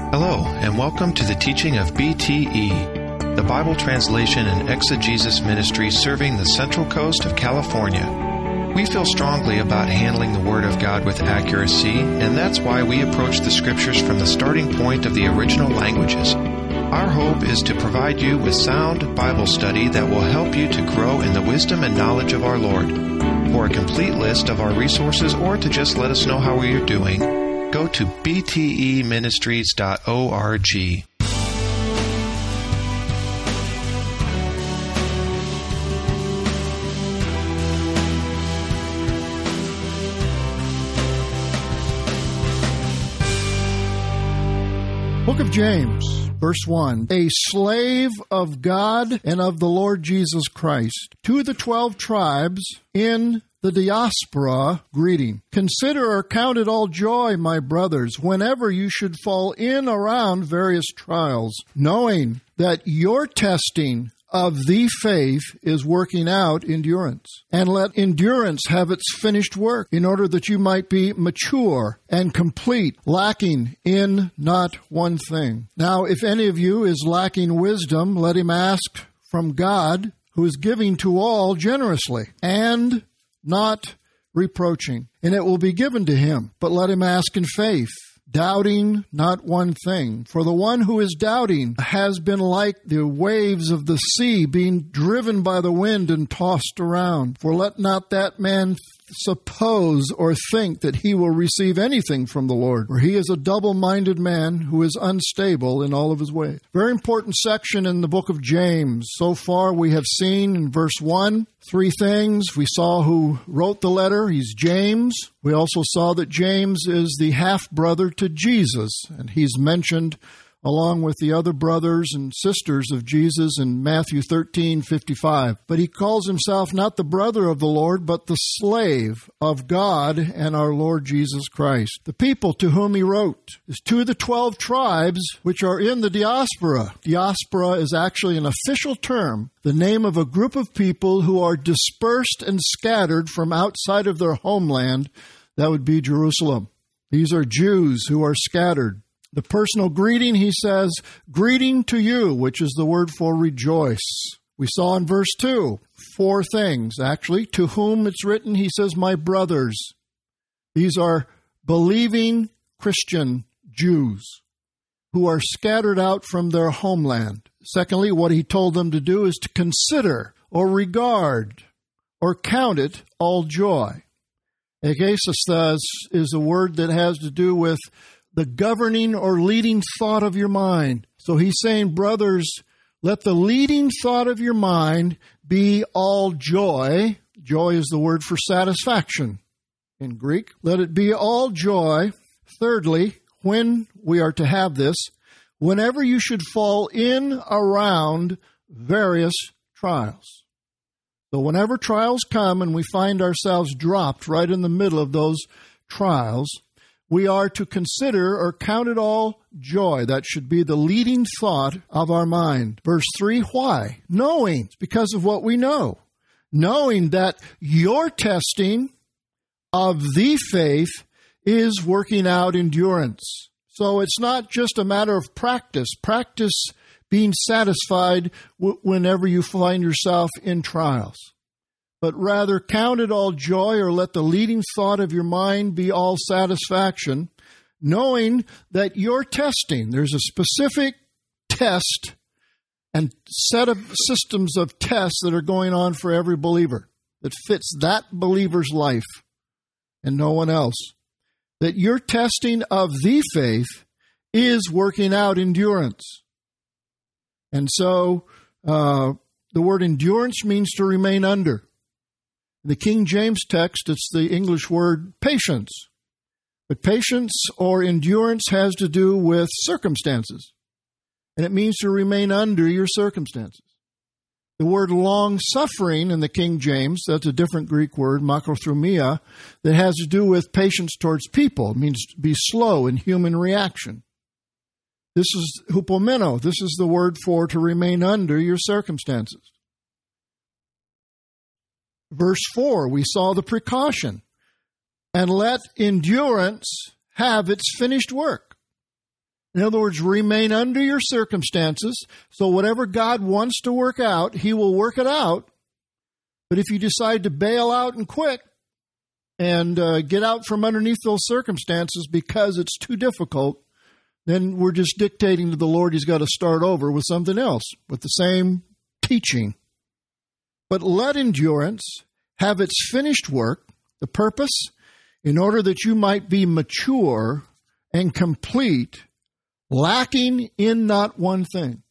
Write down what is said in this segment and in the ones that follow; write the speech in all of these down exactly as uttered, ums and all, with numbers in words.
Hello, and welcome to the teaching of B T E, the Bible Translation and Exegesis Ministry serving the Central Coast of California. We feel strongly about handling the Word of God with accuracy, and that's why we approach the Scriptures from the starting point of the original languages. Our hope is to provide you with sound Bible study that will help you to grow in the wisdom and knowledge of our Lord. For a complete list of our resources or to just let us know how we are doing, go to b t e ministries dot org. Book of James, verse one, a slave of God and of the Lord Jesus Christ, to the twelve tribes in the diaspora, greeting. Consider or count it all joy, my brothers, whenever you should fall in around various trials, knowing that your testing of the faith is working out endurance. And let endurance have its finished work, in order that you might be mature and complete, lacking in not one thing. Now, if any of you is lacking wisdom, let him ask from God, who is giving to all generously, and not reproaching, and it will be given to him. But let him ask in faith, doubting not one thing. For the one who is doubting has been like the waves of the sea, being driven by the wind and tossed around. For let not that man suppose or think that he will receive anything from the Lord, for he is a double-minded man who is unstable in all of his ways. Very important section in the book of James. So far we have seen in verse one, three things. We saw who wrote the letter. He's James. We also saw that James is the half-brother to Jesus, and he's mentioned along with the other brothers and sisters of Jesus in Matthew thirteen fifty-five. But he calls himself not the brother of the Lord, but the slave of God and our Lord Jesus Christ. The people to whom he wrote is to the twelve tribes which are in the diaspora. Diaspora is actually an official term, the name of a group of people who are dispersed and scattered from outside of their homeland. That would be Jerusalem. These are Jews who are scattered. The personal greeting, he says, greeting to you, which is the word for rejoice. We saw in verse two, four things, actually. To whom it's written, he says, my brothers. These are believing Christian Jews who are scattered out from their homeland. Secondly, what he told them to do is to consider or regard or count it all joy. Egesis is a word that has to do with the governing or leading thought of your mind. So he's saying, brothers, let the leading thought of your mind be all joy. Joy is the word for satisfaction in Greek. Let it be all joy. Thirdly, when we are to have this, whenever you should fall in around various trials. So whenever trials come and we find ourselves dropped right in the middle of those trials, we are to consider or count it all joy. That should be the leading thought of our mind. Verse three, why? Knowing, it's because of what we know. Knowing that your testing of the faith is working out endurance. So it's not just a matter of practice. Practice being satisfied w- whenever you find yourself in trials. But rather count it all joy, or let the leading thought of your mind be all satisfaction, knowing that your testing, there's a specific test and set of systems of tests that are going on for every believer that fits that believer's life and no one else. That your testing of the faith is working out endurance. And so uh, the word endurance means to remain under. In the King James text, it's the English word patience. But patience or endurance has to do with circumstances. And it means to remain under your circumstances. The word long-suffering in the King James, that's a different Greek word, makrothumia, that has to do with patience towards people. It means to be slow in human reaction. This is hupomeno. This is the word for to remain under your circumstances. Verse four, we saw the precaution. And let endurance have its finished work. In other words, remain under your circumstances. So whatever God wants to work out, He will work it out. But if you decide to bail out and quit and uh, get out from underneath those circumstances because it's too difficult, then we're just dictating to the Lord He's got to start over with something else, with the same teaching. But let endurance have its finished work, the purpose, in order that you might be mature and complete, lacking in not one thing.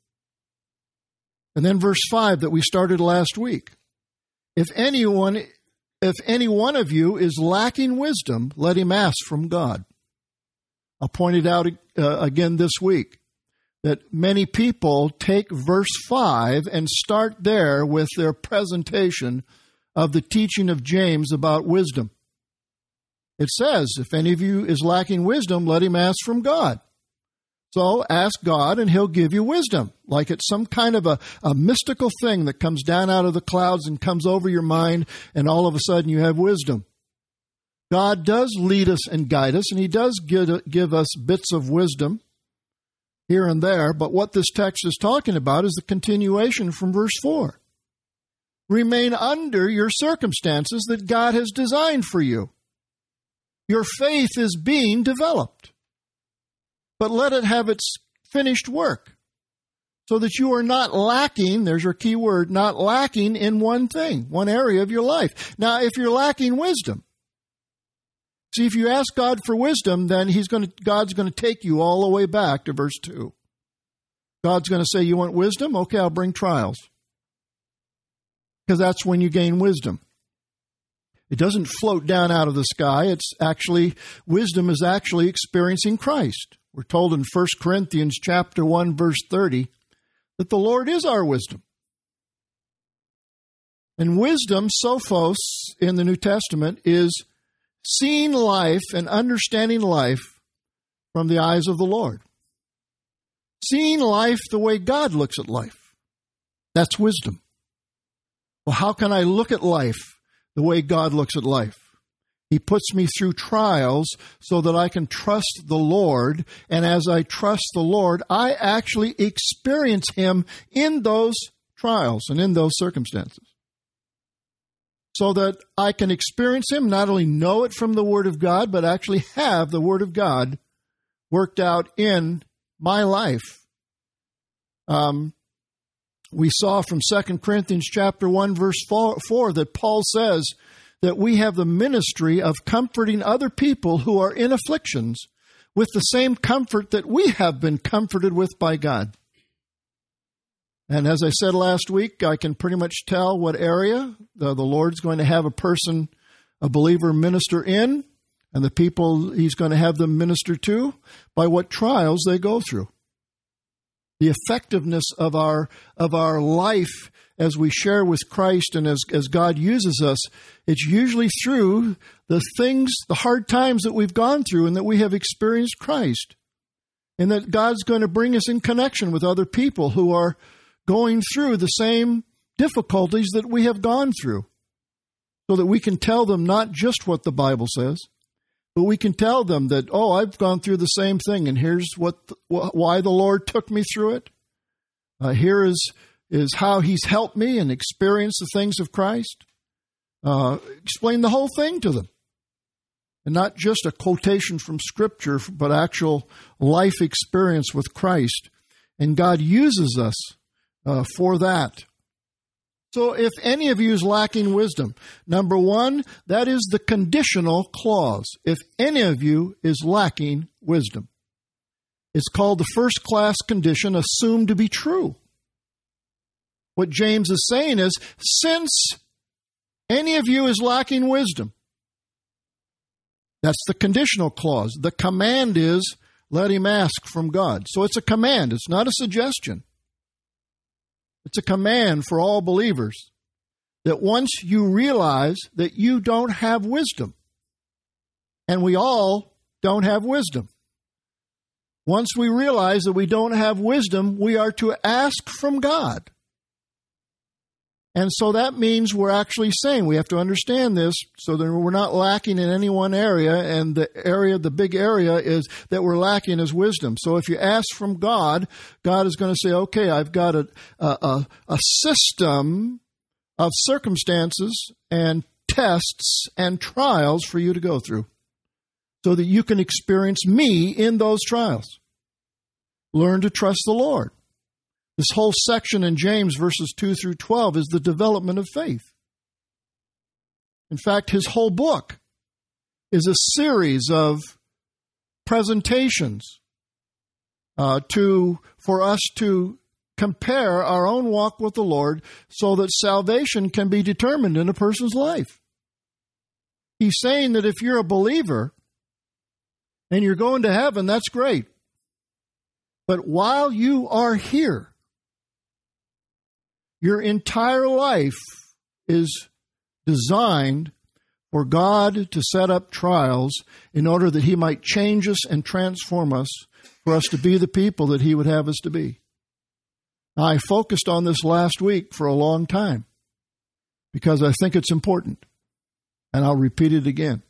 And then verse five that we started last week. If anyone, if any one of you is lacking wisdom, let him ask from God. I'll point it out uh, again this week, that many people take verse five and start there with their presentation of the teaching of James about wisdom. It says, if any of you is lacking wisdom, let him ask from God. So ask God and He'll give you wisdom, like it's some kind of a, a mystical thing that comes down out of the clouds and comes over your mind, and all of a sudden you have wisdom. God does lead us and guide us, and He does give, give us bits of wisdom here and there, but what this text is talking about is the continuation from verse four. Remain under your circumstances that God has designed for you. Your faith is being developed, but let it have its finished work so that you are not lacking, there's your key word, not lacking in one thing, one area of your life. Now, if you're lacking wisdom, see, if you ask God for wisdom, then He's going to, God's going to take you all the way back to verse two. God's going to say, you want wisdom? Okay, I'll bring trials. Because that's when you gain wisdom. It doesn't float down out of the sky. It's actually, wisdom is actually experiencing Christ. We're told in First Corinthians chapter one, verse thirty, that the Lord is our wisdom. And wisdom, sophos, in the New Testament, is seeing life and understanding life from the eyes of the Lord. Seeing life the way God looks at life. That's wisdom. Well, how can I look at life the way God looks at life? He puts me through trials so that I can trust the Lord. And as I trust the Lord, I actually experience Him in those trials and in those circumstances. So that I can experience Him, not only know it from the Word of God, but actually have the Word of God worked out in my life. Um, we saw from Second Corinthians chapter one, verse four, that Paul says that we have the ministry of comforting other people who are in afflictions with the same comfort that we have been comforted with by God. And as I said last week, I can pretty much tell what area the, the Lord's going to have a person, a believer, minister in, and the people He's going to have them minister to by what trials they go through. The effectiveness of our of our life as we share with Christ and as, as God uses us, it's usually through the things, the hard times that we've gone through and that we have experienced Christ. And that God's going to bring us in connection with other people who are going through the same difficulties that we have gone through, so that we can tell them not just what the Bible says, but we can tell them that, oh, I've gone through the same thing, and here's what wh- why the Lord took me through it. Uh, here is, is how He's helped me and experienced the things of Christ. Uh, explain the whole thing to them. And not just a quotation from Scripture, but actual life experience with Christ. And God uses us uh, for that. So if any of you is lacking wisdom, number one, that is the conditional clause. If any of you is lacking wisdom. It's called the first class condition assumed to be true. What James is saying is, since any of you is lacking wisdom, that's the conditional clause. The command is, let him ask from God. So it's a command. It's not a suggestion. It's a command for all believers that once you realize that you don't have wisdom, and we all don't have wisdom, once we realize that we don't have wisdom, we are to ask from God. And so that means we're actually saying, we have to understand this so that we're not lacking in any one area, and the area, the big area is that we're lacking is wisdom. So if you ask from God, God is going to say, okay, I've got a, a, a system of circumstances and tests and trials for you to go through so that you can experience me in those trials. Learn to trust the Lord. This whole section in James, verses two through twelve, is the development of faith. In fact, his whole book is a series of presentations uh, to for us to compare our own walk with the Lord so that salvation can be determined in a person's life. He's saying that if you're a believer and you're going to heaven, that's great. But while you are here, your entire life is designed for God to set up trials in order that he might change us and transform us for us to be the people that he would have us to be. Now, I focused on this last week for a long time because I think it's important, and I'll repeat it again.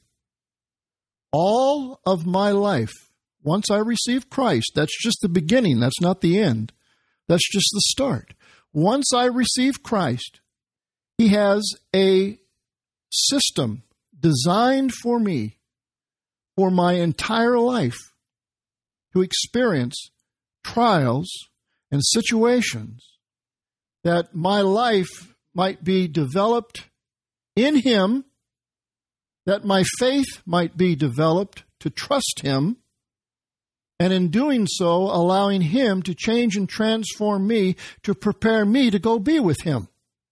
All of my life, once I received Christ, that's just the beginning, that's not the end. That's just the start. Once I received Christ, he has a system designed for me for my entire life to experience trials and situations that my life might be developed in him, that my faith might be developed to trust him, and in doing so, allowing him to change and transform me to prepare me to go be with him.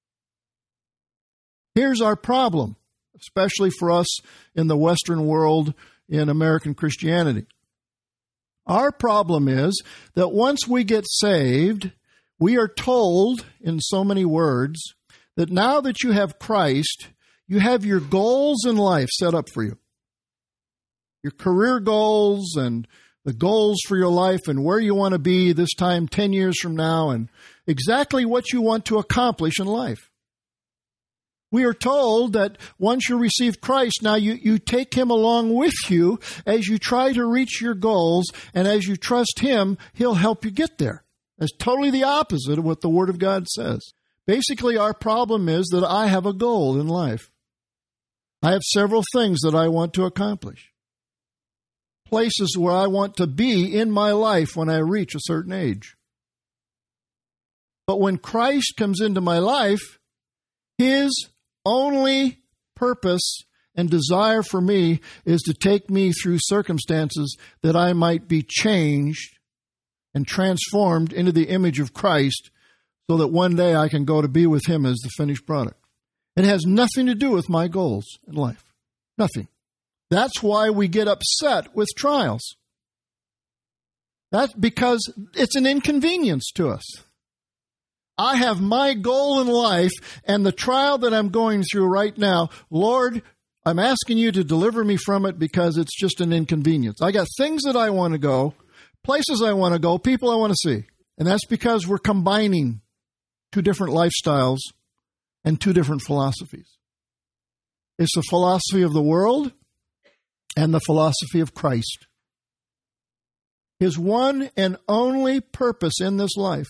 Here's our problem, especially for us in the Western world in American Christianity. Our problem is that once we get saved, we are told in so many words that now that you have Christ, you have your goals in life set up for you. Your career goals and the goals for your life and where you want to be this time ten years from now and exactly what you want to accomplish in life. We are told that once you receive Christ, now you, you take him along with you as you try to reach your goals, and as you trust him, he'll help you get there. That's totally the opposite of what the Word of God says. Basically, our problem is that I have a goal in life. I have several things that I want to accomplish. Places where I want to be in my life when I reach a certain age. But when Christ comes into my life, his only purpose and desire for me is to take me through circumstances that I might be changed and transformed into the image of Christ so that one day I can go to be with him as the finished product. It has nothing to do with my goals in life. Nothing. That's why we get upset with trials. That's because it's an inconvenience to us. I have my goal in life, and the trial that I'm going through right now, Lord, I'm asking you to deliver me from it because it's just an inconvenience. I got things that I want to go, places I want to go, people I want to see. And that's because we're combining two different lifestyles and two different philosophies. It's the philosophy of the world and the philosophy of Christ. His one and only purpose in this life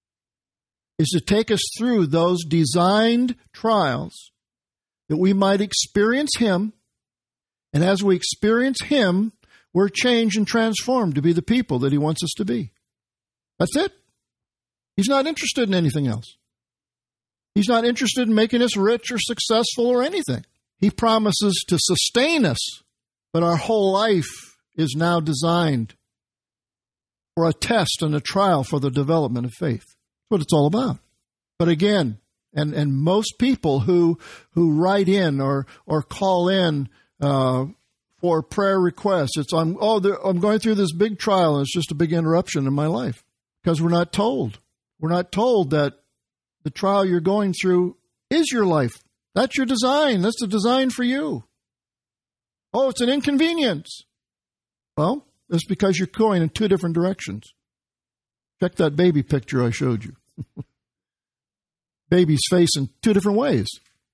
is to take us through those designed trials that we might experience him, and as we experience him, we're changed and transformed to be the people that he wants us to be. That's it. He's not interested in anything else. He's not interested in making us rich or successful or anything. He promises to sustain us, but our whole life is now designed for a test and a trial for the development of faith. That's what it's all about. But again, and, and most people who who write in or or call in uh, for prayer requests, it's on, oh, I'm going through this big trial, and it's just a big interruption in my life. Because we're not told. We're not told that the trial you're going through is your life. That's your design. That's the design for you. Oh, it's an inconvenience. Well, that's because you're going in two different directions. Check that baby picture I showed you. baby's face in two different ways.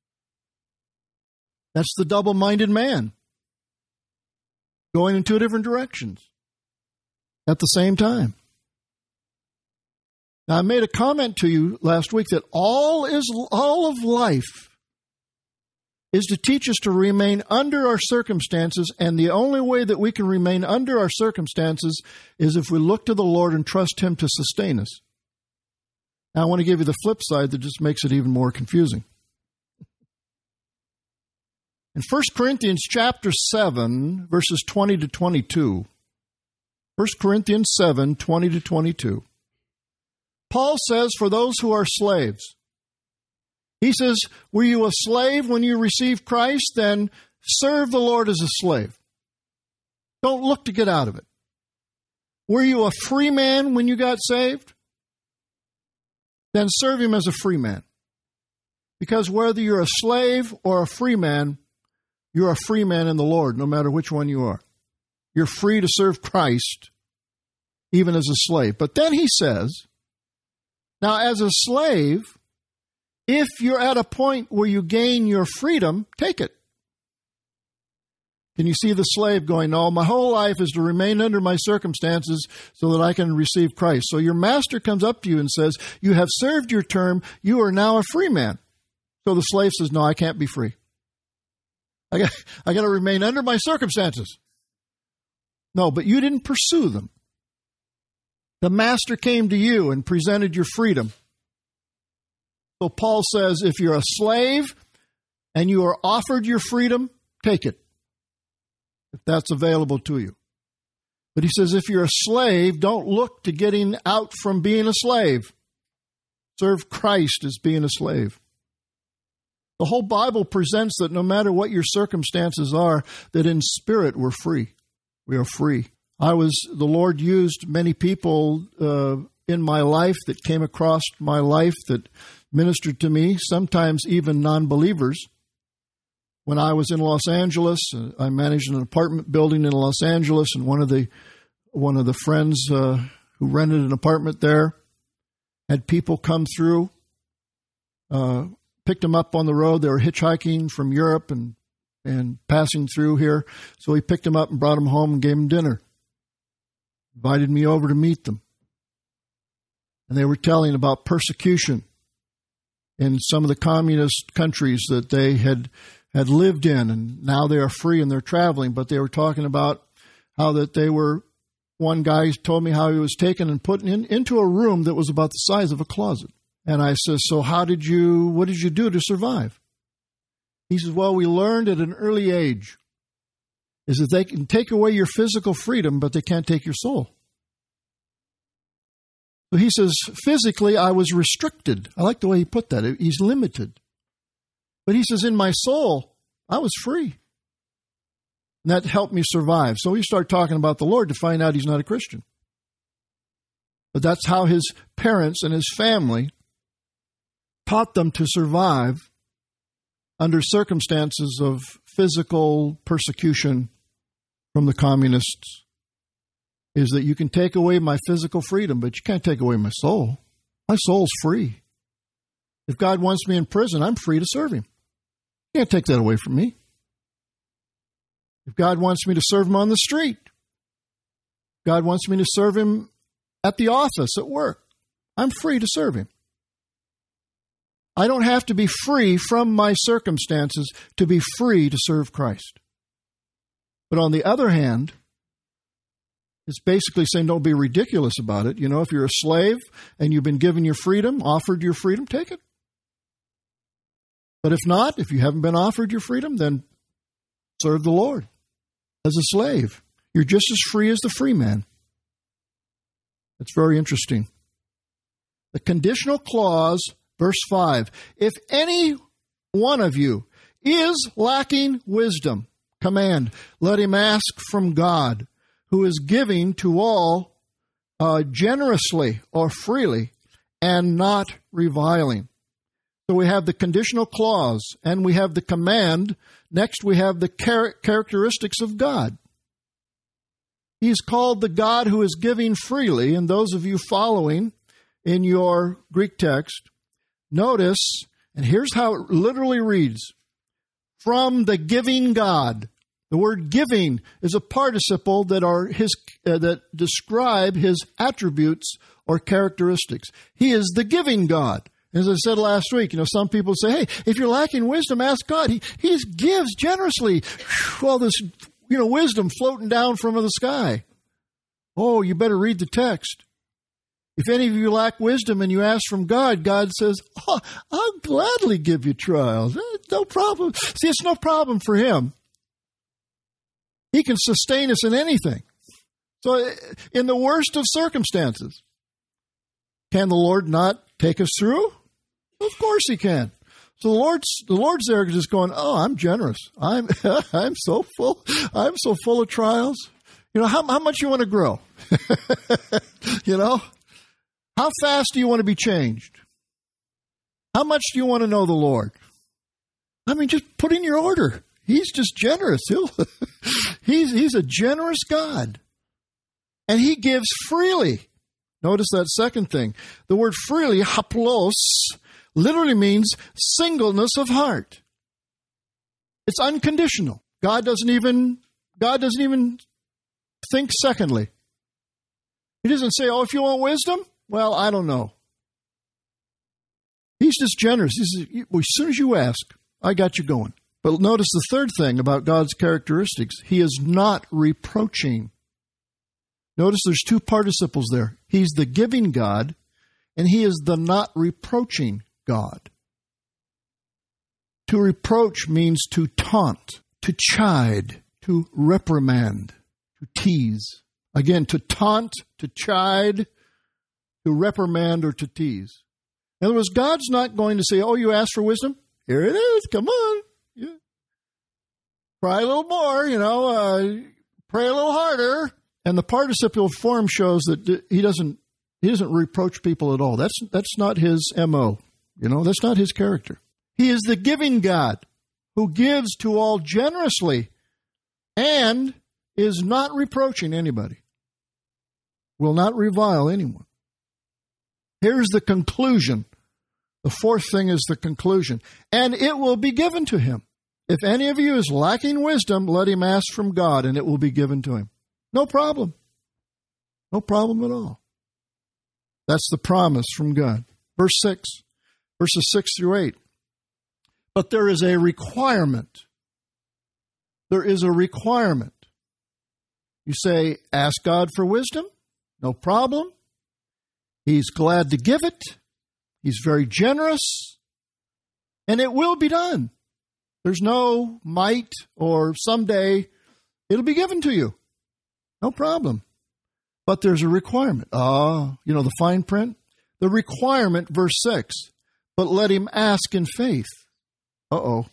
That's the double-minded man going in two different directions at the same time. Now, I made a comment to you last week that all is all of life is to teach us to remain under our circumstances, and the only way that we can remain under our circumstances is if we look to the Lord and trust Him to sustain us. Now, I want to give you the flip side that just makes it even more confusing. In First Corinthians chapter seven, verses twenty to twenty-two, First Corinthians seven, twenty to twenty-two, Paul says, for those who are slaves, he says, were you a slave when you received Christ? Then serve the Lord as a slave. Don't look to get out of it. Were you a free man when you got saved? Then serve Him as a free man. Because whether you're a slave or a free man, you're a free man in the Lord, no matter which one you are. You're free to serve Christ, even as a slave. But then he says, now as a slave, if you're at a point where you gain your freedom, take it. Can you see the slave going, no, my whole life is to remain under my circumstances so that I can receive Christ. So your master comes up to you and says, you have served your term, you are now a free man. So the slave says, no, I can't be free. I got, I got to remain under my circumstances. No, but you didn't pursue them. The master came to you and presented your freedom. So Paul says, if you're a slave and you are offered your freedom, take it, if that's available to you. But he says, if you're a slave, don't look to getting out from being a slave. Serve Christ as being a slave. The whole Bible presents that no matter what your circumstances are, that in spirit we're free. We are free. I was, the Lord used many people uh, in my life that came across my life that ministered to me, sometimes even non-believers. When I was in Los Angeles, I managed an apartment building in Los Angeles, and one of the one of the friends uh, who rented an apartment there had people come through, uh, picked them up on the road. They were hitchhiking from Europe and and passing through here, so he picked them up and brought them home and gave them dinner. Invited me over to meet them, and they were telling about persecution in some of the communist countries that they had had lived in, and now they are free and they're traveling. But they were talking about how that they were, one guy told me how he was taken and put in, into a room that was about the size of a closet. And I said, so how did you, what did you do to survive? He says, well, we learned at an early age is that they can take away your physical freedom, but they can't take your soul. So he says, physically, I was restricted. I like the way he put that. He's limited. But he says, in my soul, I was free. And that helped me survive. So we start talking about the Lord to find out he's not a Christian. But that's how his parents and his family taught them to survive under circumstances of physical persecution from the communists. Is that you can take away my physical freedom, but you can't take away my soul. My soul's free. If God wants me in prison, I'm free to serve him. You can't take that away from me. If God wants me to serve him on the street, God wants me to serve him at the office, at work, I'm free to serve him. I don't have to be free from my circumstances to be free to serve Christ. But on the other hand, it's basically saying don't be ridiculous about it. You know, if you're a slave and you've been given your freedom, offered your freedom, take it. But if not, if you haven't been offered your freedom, then serve the Lord as a slave. You're just as free as the free man. That's very interesting. The conditional clause, verse five, if any one of you is lacking wisdom, command, let him ask from God, who is giving to all uh, generously or freely and not reviling. So we have the conditional clause and we have the command. Next we have the char- characteristics of God. He's called the God who is giving freely, and those of you following in your Greek text, Notice, and here's how it literally reads, from the giving God. The word giving is a participle that are his uh, that describe his attributes or characteristics. He is the giving God. As I said last week, you know, some people say, hey, if you're lacking wisdom, ask God. He, he gives generously. All this, you know, wisdom floating down from the sky. Oh, you better read the text. If any of you lack wisdom and you ask from God, God says, oh, I'll gladly give you trials. No problem. See, it's no problem for him. He can sustain us in anything. So in the worst of circumstances, can the Lord not take us through? Of course he can. So the Lord's the Lord's there just going, oh, I'm generous. I'm I'm so full. I'm so full of trials. You know, how how much you want to grow? You know? How fast do you want to be changed? How much do you want to know the Lord? I mean, just put in your order. He's just generous. He'll, he's, he's a generous God. And he gives freely. Notice that second thing. The word freely, haplos, literally means singleness of heart. It's unconditional. God doesn't even, God doesn't even think secondly. He doesn't say, oh, if you want wisdom, well, I don't know. He's just generous. He says, well, as soon as you ask, I got you going. But notice the third thing about God's characteristics. He is not reproaching. Notice there's two participles there. He's the giving God, and he is the not reproaching God. To reproach means to taunt, to chide, to reprimand, to tease. Again, to taunt, to chide, to reprimand, or to tease. In other words, God's not going to say, oh, you asked for wisdom? Here it is. Come on. Yeah. Try a little more, you know, uh, pray a little harder. And the participial form shows that he doesn't he doesn't reproach people at all. That's that's not his M O. You know, that's not his character. He is the giving God who gives to all generously and is not reproaching anybody. Will not revile anyone. Here's the conclusion. The fourth thing is the conclusion. And it will be given to him. If any of you is lacking wisdom, let him ask from God, and it will be given to him. No problem. No problem at all. That's the promise from God. Verse six, verses six through eight. But there is a requirement. There is a requirement. You say, ask God for wisdom. No problem. He's glad to give it. He's very generous. And it will be done. There's no might or someday it'll be given to you. No problem. But there's a requirement. Ah, you know, the fine print? The requirement, verse six. But let him ask in faith. Uh-oh.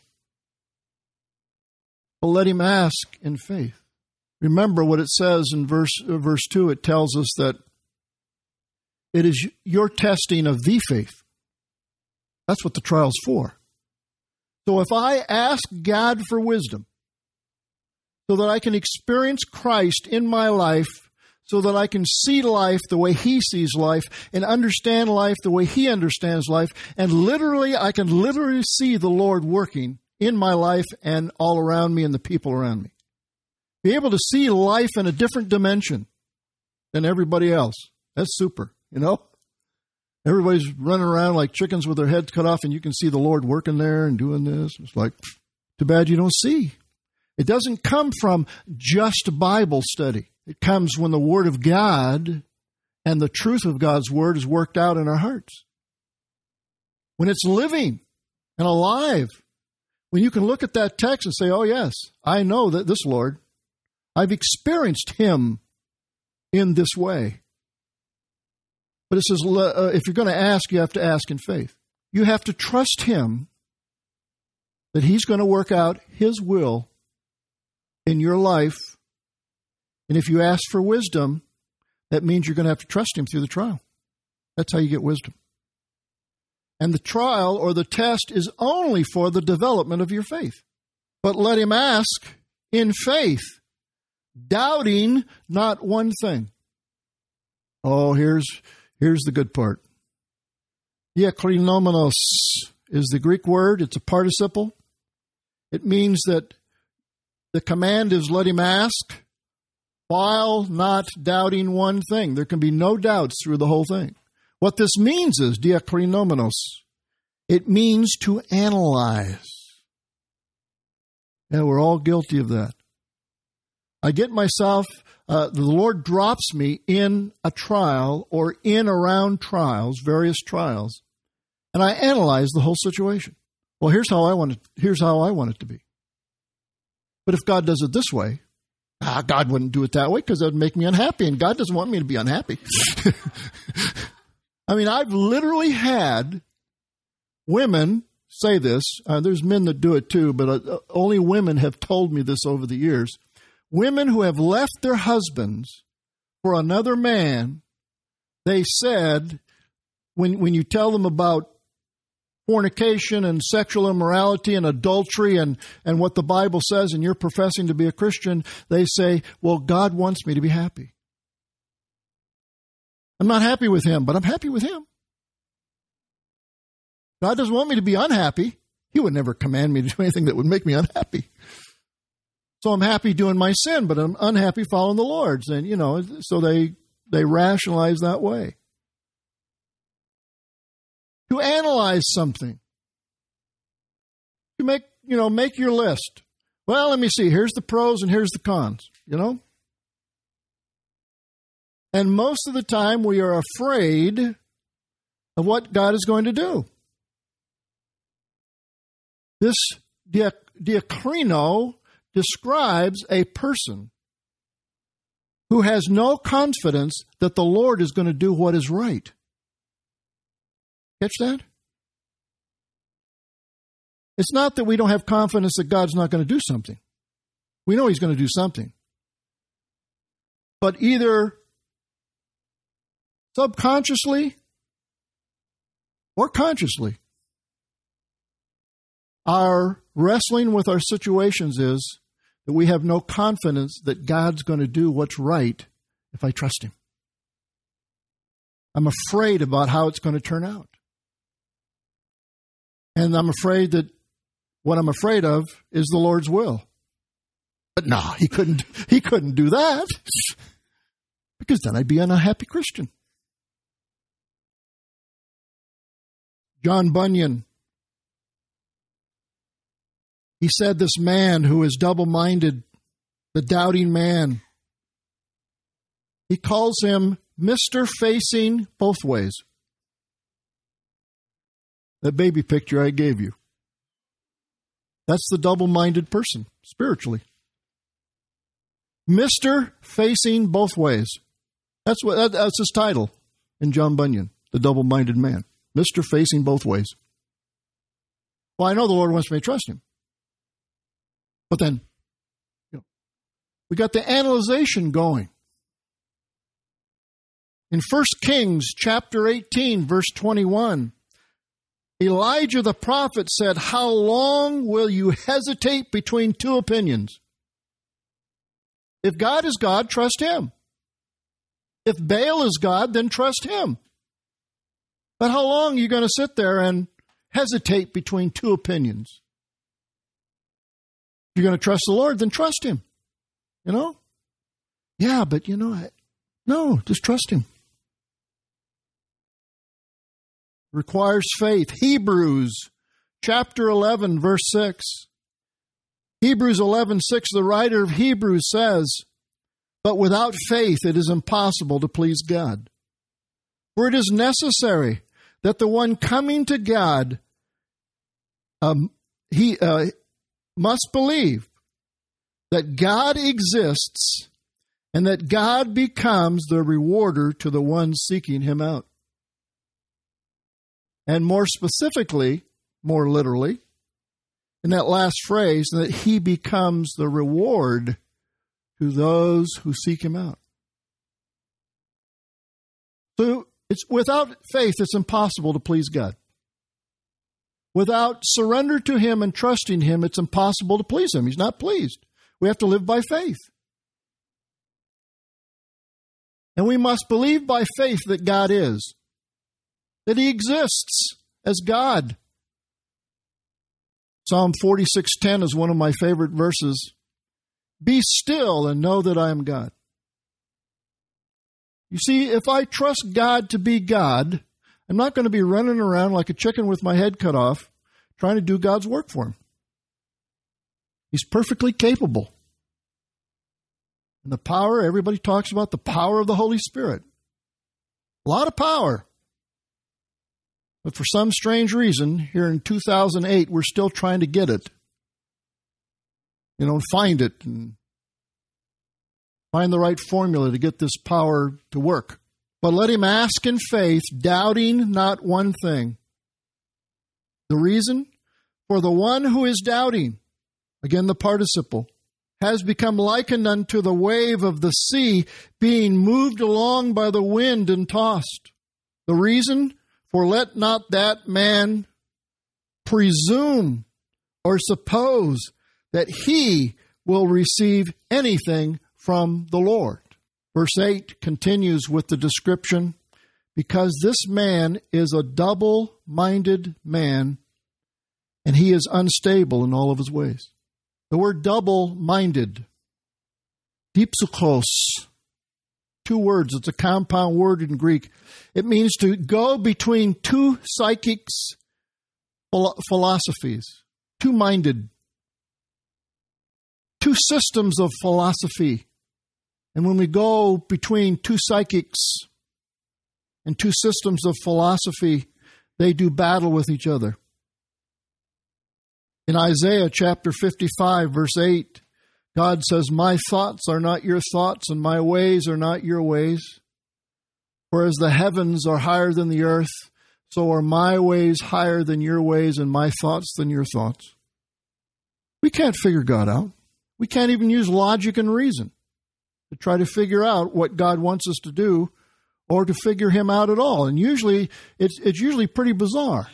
But let him ask in faith. Remember what it says in verse, uh, verse two. It tells us that it is your testing of the faith. That's what the trial's for. So if I ask God for wisdom so that I can experience Christ in my life, so that I can see life the way he sees life and understand life the way he understands life, and literally, I can literally see the Lord working in my life and all around me and the people around me. Be able to see life in a different dimension than everybody else. That's super, you know? Everybody's running around like chickens with their heads cut off, and you can see the Lord working there and doing this. It's like, too bad you don't see. It doesn't come from just Bible study. It comes when the Word of God and the truth of God's Word is worked out in our hearts. When it's living and alive. When you can look at that text and say, oh, yes, I know that this Lord, I've experienced him in this way. But it says, uh, if you're going to ask, you have to ask in faith. You have to trust him that he's going to work out his will in your life. And if you ask for wisdom, that means you're going to have to trust him through the trial. That's how you get wisdom. And the trial or the test is only for the development of your faith. But let him ask in faith, doubting not one thing. Oh, here's... Here's the good part. Diakrinomenos is the Greek word. It's a participle. It means that the command is let him ask while not doubting one thing. There can be no doubts through the whole thing. What this means is diakrinomenos. It means to analyze. And we're all guilty of that. I get myself, uh, the Lord drops me in a trial or in around trials, various trials, and I analyze the whole situation. Well, here's how I want it, here's how I want it to be. But if God does it this way, ah, God wouldn't do it that way because that would make me unhappy, and God doesn't want me to be unhappy. I mean, I've literally had women say this. Uh, there's men that do it too, but uh, only women have told me this over the years. Women who have left their husbands for another man, they said, when when you tell them about fornication and sexual immorality and adultery and, and what the Bible says, and you're professing to be a Christian, they say, well, God wants me to be happy. I'm not happy with him, but I'm happy with him. God doesn't want me to be unhappy. He would never command me to do anything that would make me unhappy. So I'm happy doing my sin, but I'm unhappy following the Lord's. And, you know, so they they rationalize that way. To analyze something. To make, you know, make your list. Well, let me see. Here's the pros and here's the cons, you know. And most of the time we are afraid of what God is going to do. This diakrino describes a person who has no confidence that the Lord is going to do what is right. Catch that? It's not that we don't have confidence that God's not going to do something. We know he's going to do something. But either subconsciously or consciously, our wrestling with our situations is that we have no confidence that God's going to do what's right if I trust him. I'm afraid about how it's going to turn out. And I'm afraid that what I'm afraid of is the Lord's will. But no, he couldn't, he couldn't do that because then I'd be an unhappy Christian. John Bunyan, he said this man who is double-minded, the doubting man, he calls him Mister Facing Both Ways. That baby picture I gave you. That's the double-minded person, spiritually. Mister Facing Both Ways. That's what that's his title in John Bunyan, the double-minded man. Mister Facing Both Ways. Well, I know the Lord wants me to trust him. But then, you know, we got the analyzation going. In First Kings chapter eighteen, verse twenty-one, Elijah the prophet said, how long will you hesitate between two opinions? If God is God, trust him. If Baal is God, then trust him. But how long are you going to sit there and hesitate between two opinions? If you're going to trust the Lord, then trust him. You know? Yeah, but you know, I, no, just trust him. Requires faith. Hebrews chapter eleven, verse six. Hebrews eleven, six, the writer of Hebrews says, but without faith it is impossible to please God. For it is necessary that the one coming to God, um, he uh, must believe that God exists and that God becomes the rewarder to the ones seeking him out. And more specifically, more literally, in that last phrase, that he becomes the reward to those who seek him out. So it's without faith, it's impossible to please God. Without surrender to him and trusting him, it's impossible to please him. He's not pleased. We have to live by faith. And we must believe by faith that God is. that he exists as God. Psalm forty-six ten is one of my favorite verses. Be still and know that I am God. You see, if I trust God to be God, I'm not going to be running around like a chicken with my head cut off, trying to do God's work for him. He's perfectly capable. And the power, everybody talks about the power of the Holy Spirit. A lot of power. But for some strange reason, here in two thousand eight, we're still trying to get it. You know, find it and find the right formula to get this power to work. But let him ask in faith, doubting not one thing. The reason? For the one who is doubting, again the participle, has become likened unto the wave of the sea, being moved along by the wind and tossed. The reason? For let not that man presume or suppose that he will receive anything from the Lord. Verse eight continues with the description, because this man is a double-minded man, and he is unstable in all of his ways. The word double-minded, dipsukos, two words. It's a compound word in Greek. It means to go between two psychics' philosophies, two-minded, two systems of philosophy. And when we go between two psychics and two systems of philosophy, they do battle with each other. In Isaiah chapter fifty-five, verse eight, God says, my thoughts are not your thoughts, and my ways are not your ways. For as the heavens are higher than the earth, so are my ways higher than your ways, and my thoughts than your thoughts. We can't figure God out. We can't even use logic and reason to try to figure out what God wants us to do or to figure him out at all. And usually, it's, it's usually pretty bizarre.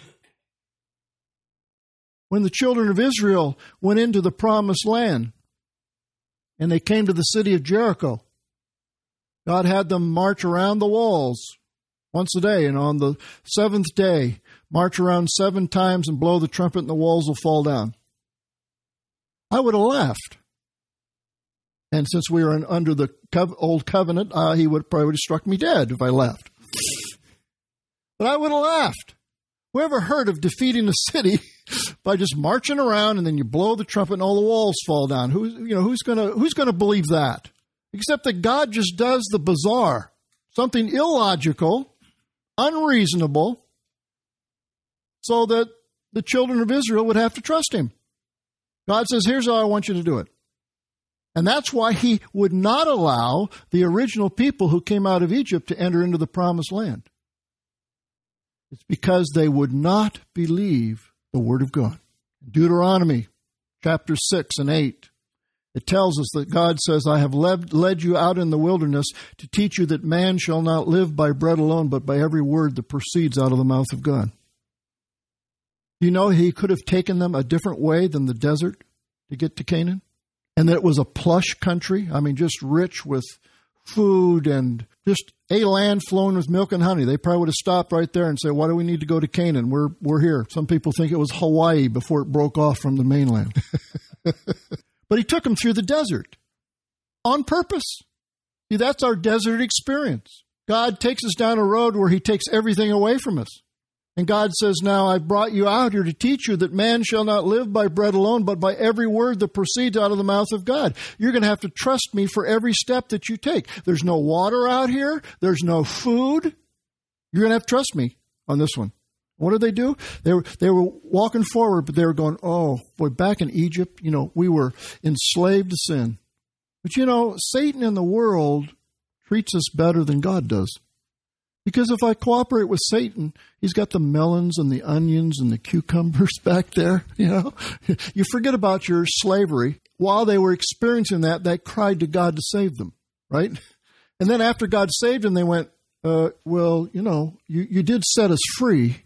When the children of Israel went into the promised land and they came to the city of Jericho, God had them march around the walls once a day, and on the seventh day, march around seven times and blow the trumpet, and the walls will fall down. I would have laughed. And since we were in, under the co- old covenant, uh, he would probably would have struck me dead if I left. But I would have laughed. Whoever heard of defeating a city by just marching around and then you blow the trumpet and all the walls fall down? Who's you know who's gonna who's gonna believe that? Except that God just does the bizarre, something illogical, unreasonable, so that the children of Israel would have to trust him. God says, here's how I want you to do it. And that's why he would not allow the original people who came out of Egypt to enter into the promised land. It's because they would not believe the word of God. Deuteronomy chapter six and eight, it tells us that God says, I have led, led you out in the wilderness to teach you that man shall not live by bread alone, but by every word that proceeds out of the mouth of God. You know, he could have taken them a different way than the desert to get to Canaan. And that it was a plush country. I mean, just rich with food and just a land flowing with milk and honey. They probably would have stopped right there and said, why do we need to go to Canaan? We're we're here. Some people think it was Hawaii before it broke off from the mainland. But he took them through the desert on purpose. See, that's our desert experience. God takes us down a road where he takes everything away from us. And God says, now I've brought you out here to teach you that man shall not live by bread alone, but by every word that proceeds out of the mouth of God. You're going to have to trust me for every step that you take. There's no water out here. There's no food. You're going to have to trust me on this one. What did they do? They were, they were walking forward, but they were going, oh, boy, back in Egypt, you know, we were enslaved to sin. But, you know, Satan in the world treats us better than God does. Because if I cooperate with Satan, he's got the melons and the onions and the cucumbers back there, you know. You forget about your slavery. While they were experiencing that, they cried to God to save them, right? And then after God saved them, they went, uh, well, you know, you, you did set us free.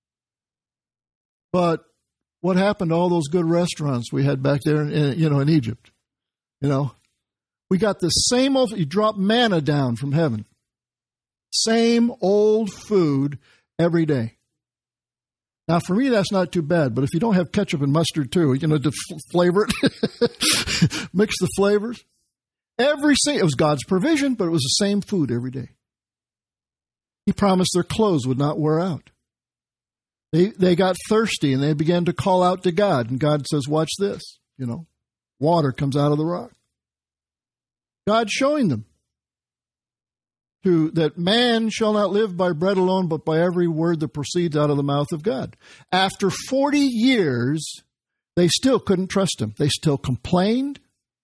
But what happened to all those good restaurants we had back there, in, you know, in Egypt? You know, we got the same old, you dropped manna down from heaven. Same old food every day. Now, for me, that's not too bad, but if you don't have ketchup and mustard too, you know, to f- flavor it, mix the flavors. Every single, it was God's provision, but it was the same food every day. He promised their clothes would not wear out. They they got thirsty and they began to call out to God. And God says, watch this, you know, water comes out of the rock. God's showing them to, that man shall not live by bread alone, but by every word that proceeds out of the mouth of God. After forty years, they still couldn't trust him. They still complained.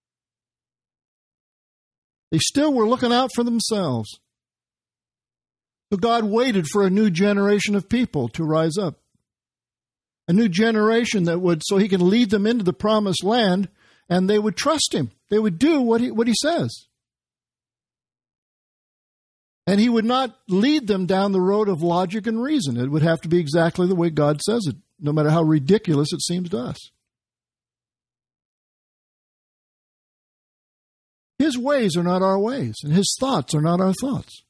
They still were looking out for themselves. So God waited for a new generation of people to rise up. A new generation that would, so he can lead them into the promised land, and they would trust him. They would do what he, what he says. And he would not lead them down the road of logic and reason. It would have to be exactly the way God says it, no matter how ridiculous it seems to us. His ways are not our ways, and his thoughts are not our thoughts.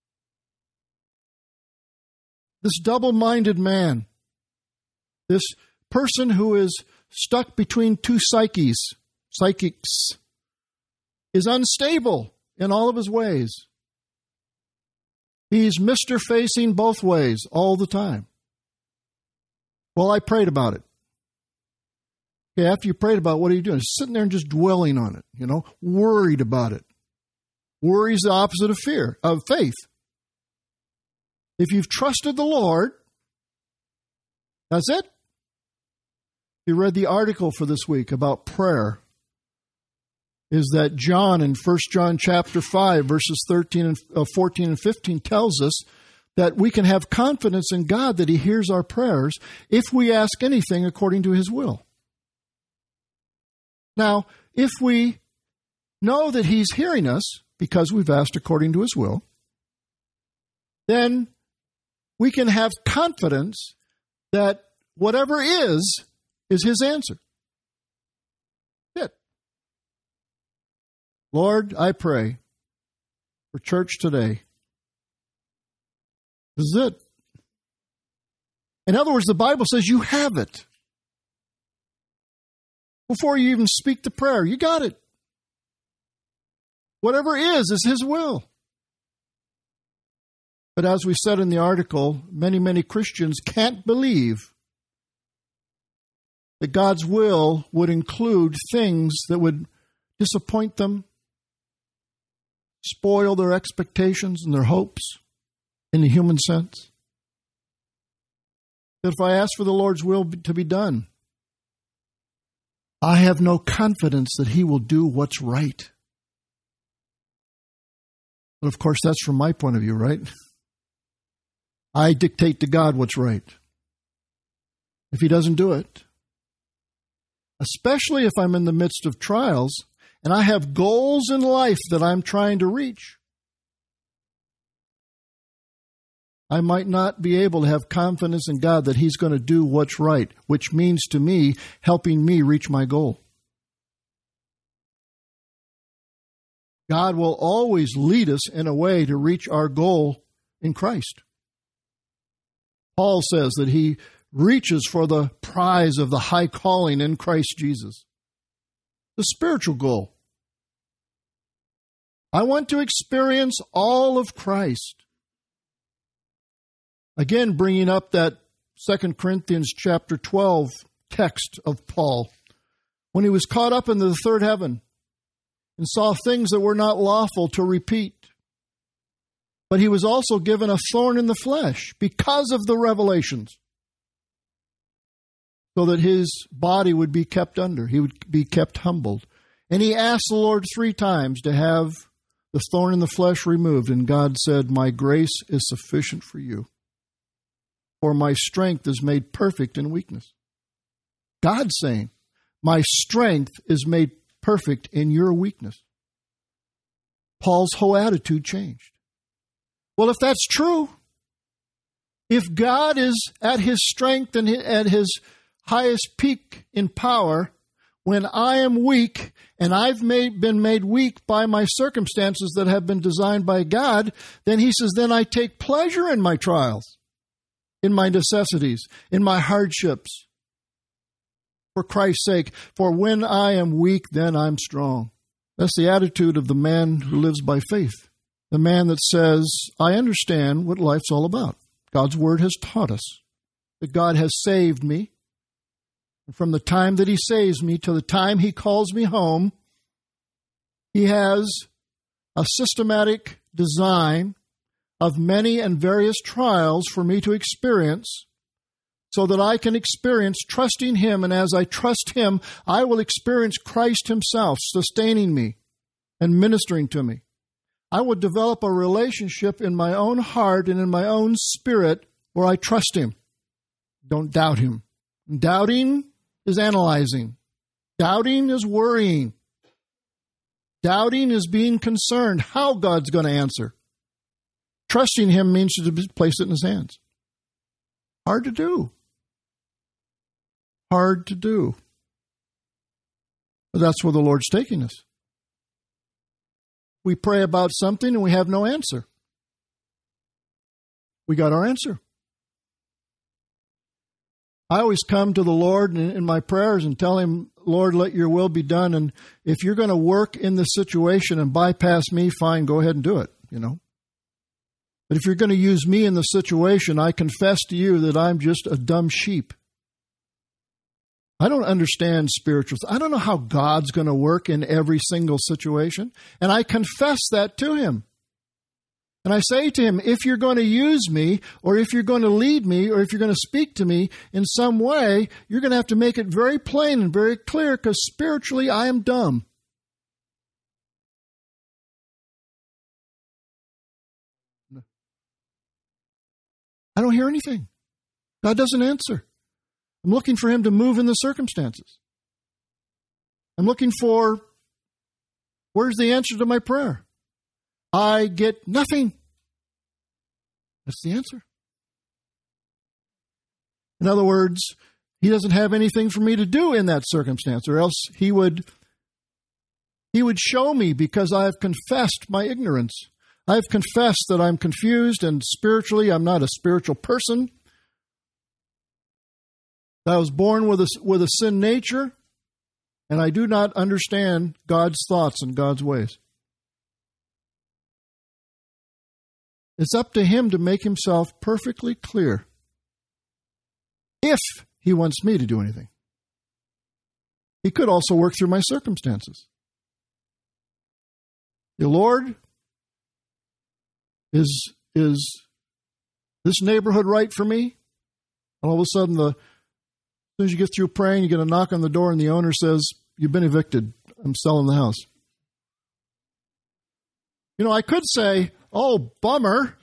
This double-minded man, this person who is stuck between two psyches, psychics, is unstable in all of his ways. He's Mister Facing both ways all the time. Well, I prayed about it. Okay, after you prayed about it, what are you doing? Sitting there and just dwelling on it, you know, worried about it. Worry is the opposite of fear, of faith. If you've trusted the Lord, that's it. You read the article for this week about prayer. Is that John in First John chapter five, verses thirteen and uh, fourteen and fifteen tells us that we can have confidence in God that he hears our prayers if we ask anything according to his will. Now, if we know that he's hearing us because we've asked according to his will, then we can have confidence that whatever is, is his answer. It. Lord, I pray for church today. This is it. In other words, the Bible says you have it. Before you even speak the prayer, you got it. Whatever is, is his will. But as we said in the article, many, many Christians can't believe that God's will would include things that would disappoint them, spoil their expectations and their hopes in the human sense. That if I ask for the Lord's will to be done, I have no confidence that he will do what's right. But of course, that's from my point of view, right? I dictate to God what's right. If he doesn't do it, especially if I'm in the midst of trials and I have goals in life that I'm trying to reach, I might not be able to have confidence in God that he's going to do what's right, which means to me, helping me reach my goal. God will always lead us in a way to reach our goal in Christ. Paul says that he reaches for the prize of the high calling in Christ Jesus. The spiritual goal. I want to experience all of Christ. Again, bringing up that Second Corinthians chapter twelve text of Paul, when he was caught up into the third heaven and saw things that were not lawful to repeat. But he was also given a thorn in the flesh because of the revelations, so that his body would be kept under. He would be kept humbled. And he asked the Lord three times to have the thorn in the flesh removed. And God said, my grace is sufficient for you, for my strength is made perfect in weakness. God's saying, my strength is made perfect in your weakness. Paul's whole attitude changed. Well, if that's true, if God is at his strength and at his highest peak in power, when I am weak and I've made, been made weak by my circumstances that have been designed by God, then he says, then I take pleasure in my trials. in my necessities, in my hardships, for Christ's sake. For when I am weak, then I'm strong. That's the attitude of the man who lives by faith. The man that says, I understand what life's all about. God's Word has taught us that God has saved me. And from the time that He saves me to the time He calls me home, He has a systematic design of many and various trials for me to experience so that I can experience trusting Him. And as I trust Him, I will experience Christ Himself sustaining me and ministering to me. I will develop a relationship in my own heart and in my own spirit where I trust Him. Don't doubt Him. Doubting is analyzing. Doubting is worrying. Doubting is being concerned how God's going to answer. Trusting Him means to place it in His hands. Hard to do. Hard to do. But that's where the Lord's taking us. We pray about something and we have no answer. We got our answer. I always come to the Lord in, in my prayers and tell Him, Lord, let your will be done. And if you're going to work in this situation and bypass me, fine, go ahead and do it, you know. But if you're going to use me in the situation, I confess to you that I'm just a dumb sheep. I don't understand spiritual. I don't know how God's going to work in every single situation. And I confess that to Him. And I say to Him, if you're going to use me, or if you're going to lead me, or if you're going to speak to me in some way, you're going to have to make it very plain and very clear, because spiritually I am dumb. I don't hear anything. God doesn't answer. I'm looking for Him to move in the circumstances. I'm looking for, where's the answer to my prayer? I get nothing. That's the answer. In other words, He doesn't have anything for me to do in that circumstance, or else He would, He would show me, because I have confessed my ignorance. I have confessed that I'm confused, and spiritually I'm not a spiritual person. I was born with a, with a sin nature, and I do not understand God's thoughts and God's ways. It's up to Him to make Himself perfectly clear if He wants me to do anything. He could also work through my circumstances. The Lord, is, is this neighborhood right for me? And all of a sudden, the As soon as you get through praying, you get a knock on the door and the owner says, you've been evicted. I'm selling the house. You know, I could say, oh, bummer.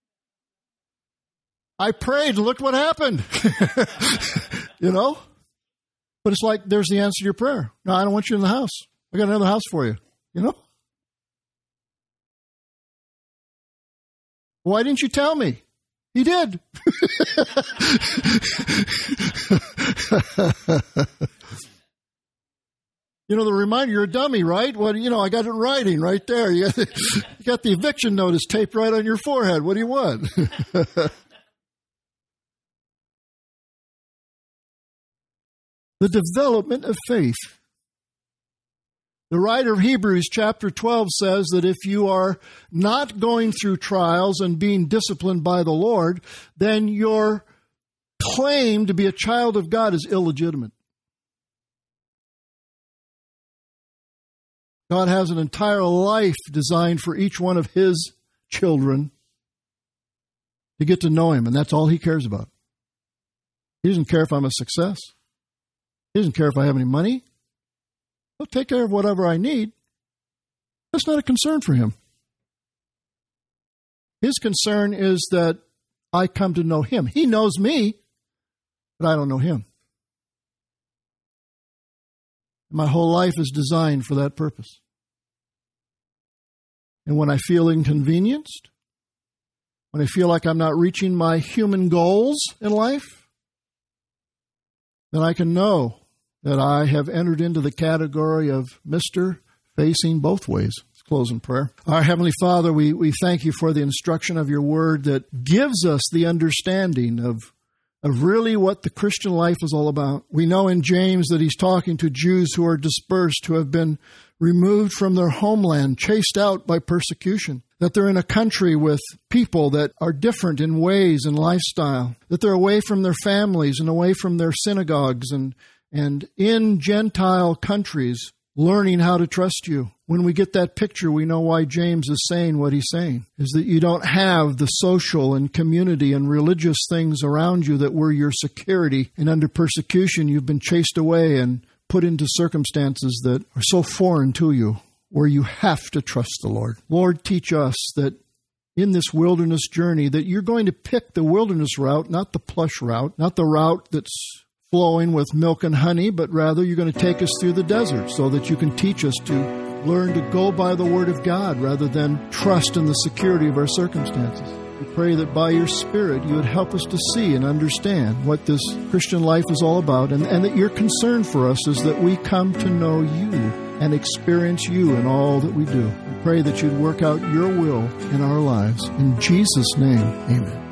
I prayed and look what happened. You know? But it's like, there's the answer to your prayer. No, I don't want you in the house. I got another house for you. You know? Why didn't you tell me? He did. You know, the reminder, you're a dummy, right? Well, you know, I got it in writing right there. You got, you got the eviction notice taped right on your forehead. What do you want? The development of faith. The writer of Hebrews chapter twelve says that if you are not going through trials and being disciplined by the Lord, then your claim to be a child of God is illegitimate. God has an entire life designed for each one of His children to get to know Him, and that's all He cares about. He doesn't care if I'm a success. He doesn't care if I have any money. He'll take care of whatever I need. That's not a concern for Him. His concern is that I come to know Him. He knows me, but I don't know Him. My whole life is designed for that purpose. And when I feel inconvenienced, when I feel like I'm not reaching my human goals in life, then I can know that I have entered into the category of Mister Facing Both Ways. close in prayer. Our Heavenly Father, we, we thank you for the instruction of your word that gives us the understanding of, of really what the Christian life is all about. We know in James that he's talking to Jews who are dispersed, who have been removed from their homeland, chased out by persecution, that they're in a country with people that are different in ways and lifestyle, that they're away from their families and away from their synagogues and, and in Gentile countries learning how to trust you. When we get that picture, we know why James is saying what he's saying, is that you don't have the social and community and religious things around you that were your security, and under persecution you've been chased away and put into circumstances that are so foreign to you, where you have to trust the Lord. Lord, teach us that in this wilderness journey, that you're going to pick the wilderness route, not the plush route, not the route that's flowing with milk and honey, but rather you're going to take us through the desert so that you can teach us to learn to go by the Word of God rather than trust in the security of our circumstances. We pray that by your Spirit you would help us to see and understand what this Christian life is all about, and, and that your concern for us is that we come to know you and experience you in all that we do. We pray that you'd work out your will in our lives. In Jesus' name, amen.